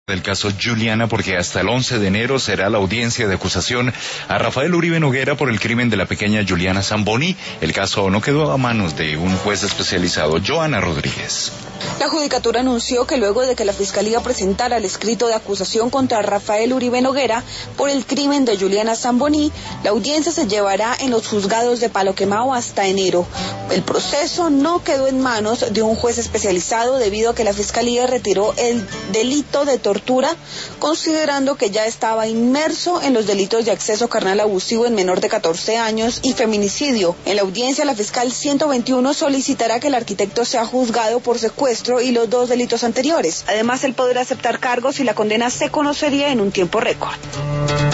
Del caso Juliana, porque hasta el 11 de enero será la audiencia de acusación a Rafael Uribe Noguera por el crimen de la pequeña Juliana Zamboni. El caso no quedó a manos de un juez especializado. Joana Rodríguez. La Judicatura anunció que luego de que la Fiscalía presentara el escrito de acusación contra Rafael Uribe Noguera por el crimen de Juliana Zamboni, la audiencia se llevará en los juzgados de Palo Quemado hasta enero. El proceso no quedó en manos de un juez especializado debido a que la Fiscalía retiró el delito de tortura, considerando que ya estaba inmerso en los delitos de acceso carnal abusivo en menor de 14 años y feminicidio. En la audiencia, la fiscal 121 solicitará que el arquitecto sea juzgado por secuestro y los 2 delitos anteriores. Además, él podrá aceptar cargos y la condena se conocería en un tiempo récord.